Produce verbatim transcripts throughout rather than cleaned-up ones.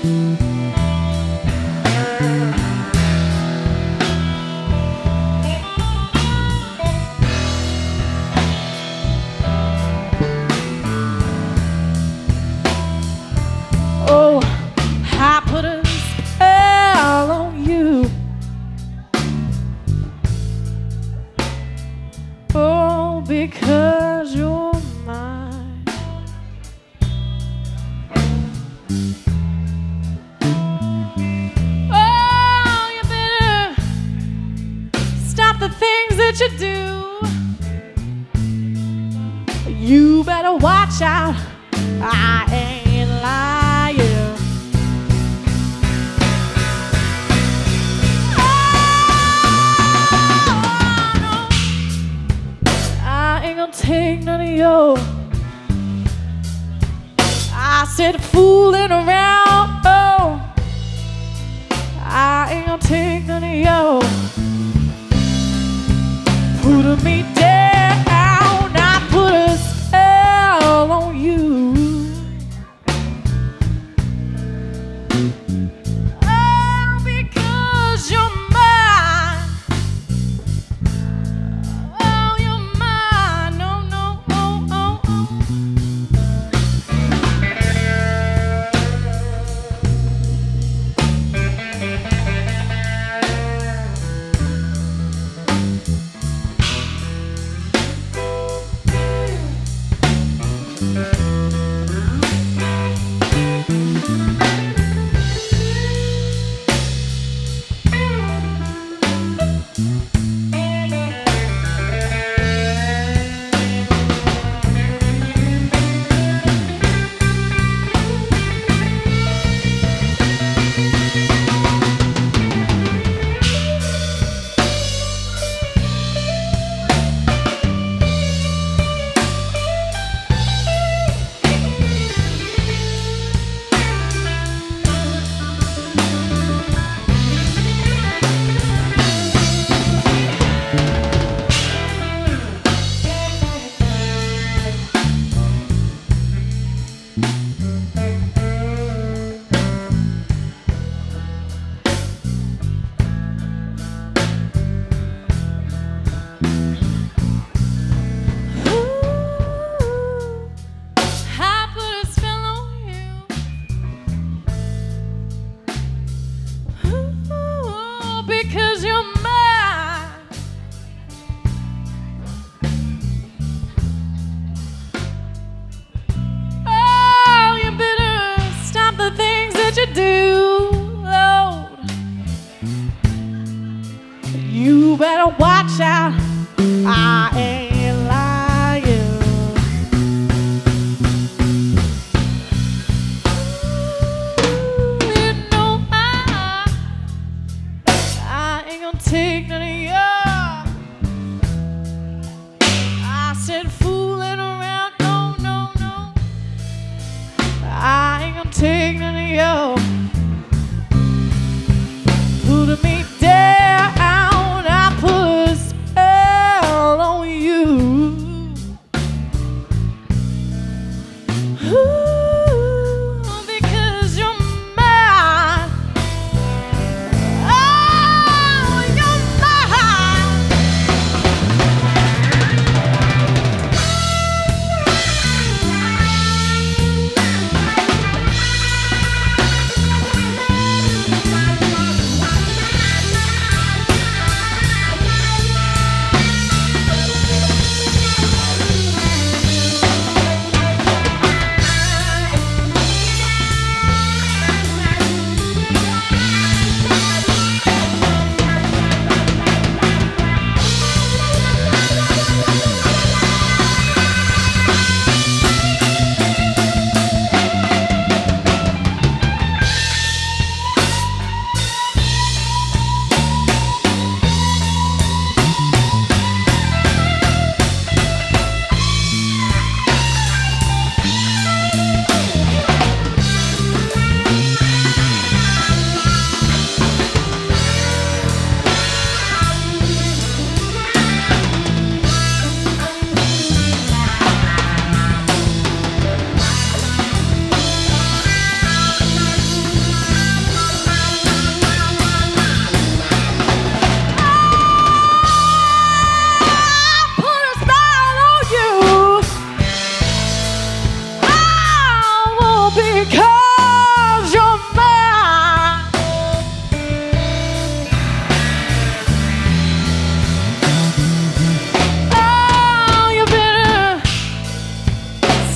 Oh, I put a spell on you. Oh, because you're mine. Oh, you better stop the things that you do. You better watch out. I ain't lying. Oh, no. I ain't gonna take none of your, I said fooling around. Oh, I ain't gonna take none of your putting me down. I put a spell on you. Because you're mine. Oh, you better stop the things that you do, Lord. You better watch out. I ain't lying. You know I I ain't gonna take none of your, I said fooling around. No, no, no. I ain't gonna take none of your putting me down. I put a spell on you. Ooh, because you're mine. Oh, you're mine.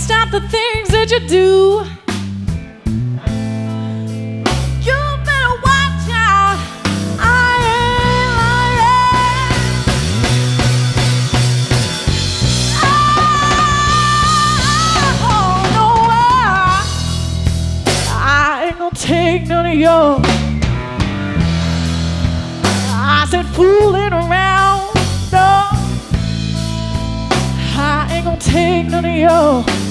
stop the things that you do. You better watch out. I ain't lying. Oh, no, I ain't gonna take none of your, I said fooling around. No, I ain't gonna take none of your